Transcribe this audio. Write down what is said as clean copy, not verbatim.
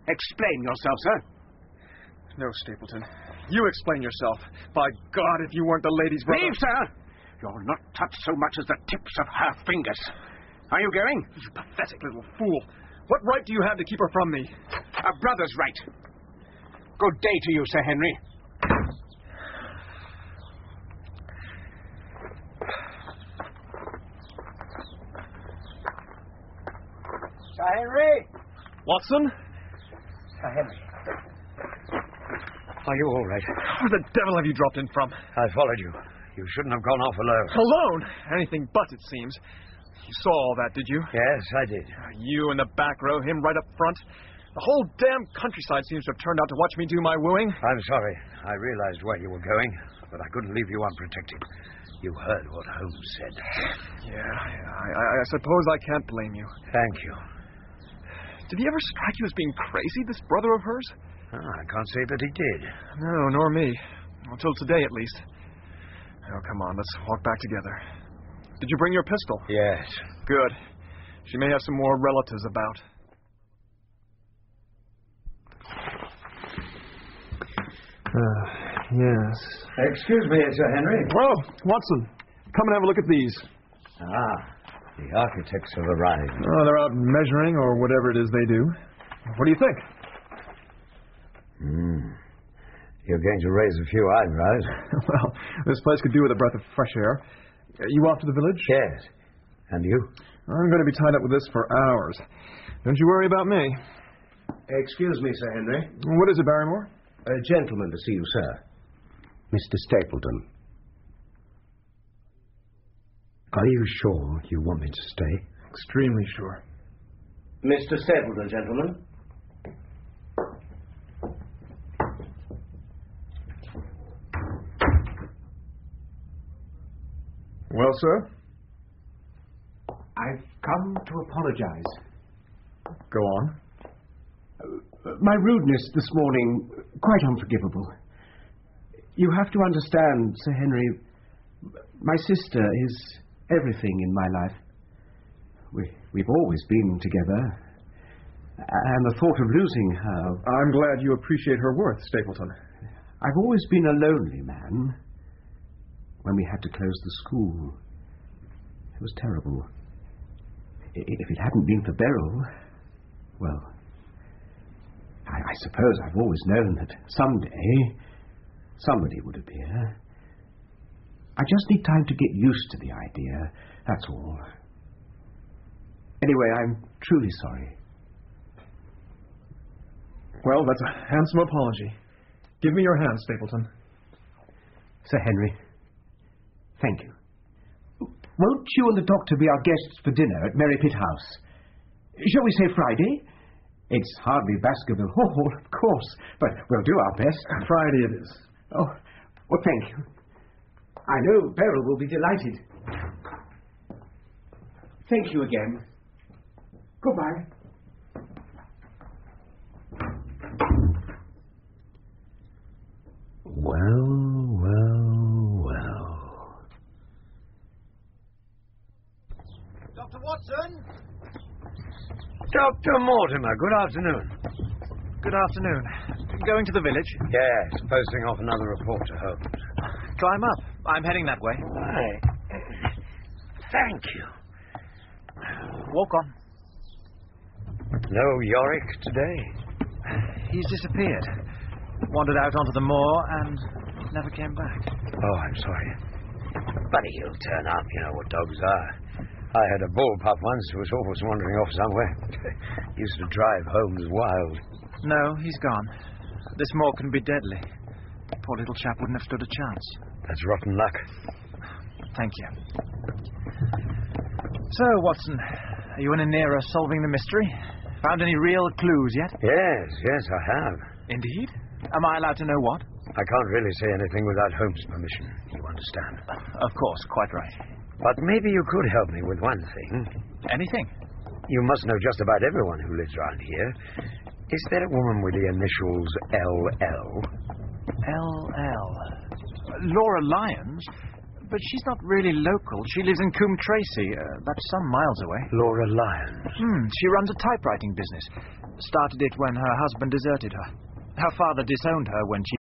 Explain yourself, sir. No, Stapleton. You explain yourself. By God, if you weren't the lady's brother... Leave, sir! You'll not touch so much as the tips of her fingers. Are you going? You pathetic little fool. What right do you have to keep her from me? A brother's right. Good day to you, Sir Henry. Sir Henry! Watson? Sir Henry. Are you all right? Where the devil have you dropped in from? I followed you. You shouldn't have gone off alone. Alone? Anything but, it seems. You saw all that, did you? Yes, I did. You in the back row, him right up front. The whole damn countryside seems to have turned out to watch me do my wooing. I'm sorry. I realized where you were going, but I couldn't leave you unprotected. You heard what Holmes said. Yeah, I suppose I can't blame you. Thank you. Did he ever strike you as being crazy, this brother of hers? I can't say that he did. No, nor me. Until today, at least. Oh, come on, let's walk back together. Did you bring your pistol? Yes. Good. She may have some more relatives about. Yes. Excuse me, Sir Henry. Oh, Watson, come and have a look at these. The architects have arrived. Oh, they're out measuring or whatever it is they do. What do you think? You're going to raise a few eyebrows. Well, this place could do with a breath of fresh air. You off to the village? Yes. And you? I'm going to be tied up with this for hours. Don't you worry about me. Excuse me, Sir Henry. What is it, Barrymore? A gentleman to see you, sir. Mr. Stapleton. Are you sure you want me to stay? Extremely sure. Mr. Stapleton, gentlemen. Well, sir? I've come to apologize. Go on. My rudeness this morning, quite unforgivable. You have to understand, Sir Henry, my sister is everything in my life. We've always been together, and the thought of losing her... I'm glad you appreciate her worth, Stapleton. I've always been a lonely man. When we had to close the school, it was terrible. If it hadn't been for Beryl, well, I suppose I've always known that someday somebody would appear. I just need time to get used to the idea, that's all. Anyway, I'm truly sorry. Well, that's a handsome apology. Give me your hand, Stapleton. Sir Henry, thank you. Won't you and the doctor be our guests for dinner at Merripit House? Shall we say Friday? It's hardly Baskerville Hall, of course, but we'll do our best. Friday it is. Oh, well, thank you. I know Beryl will be delighted. Thank you again. Goodbye. Well. Dr. Watson? Dr. Mortimer, good afternoon. Good afternoon. Going to the village? Yes, posting off another report to Holmes. Climb up. I'm heading that way. Thank you. Walk on. No Yorick today? He's disappeared. Wandered out onto the moor and never came back. Oh, I'm sorry. But he'll turn up, you know what dogs are. I had a bull pup once who was always wandering off somewhere. Used to drive Holmes wild. No, he's gone. This moor can be deadly. Poor little chap wouldn't have stood a chance. That's rotten luck. Thank you. So, Watson, are you any nearer solving the mystery? Found any real clues yet? Yes, I have. Indeed? Am I allowed to know what? I can't really say anything without Holmes' permission, you understand. Of course, quite right. But maybe you could help me with one thing. Anything? You must know just about everyone who lives around here. Is there a woman with the initials L.L.? L.L. Laura Lyons? but she's not really local. She lives in Coombe Tracy. That's some miles away. Laura Lyons. She runs a typewriting business. Started it when her husband deserted her. Her father disowned her when she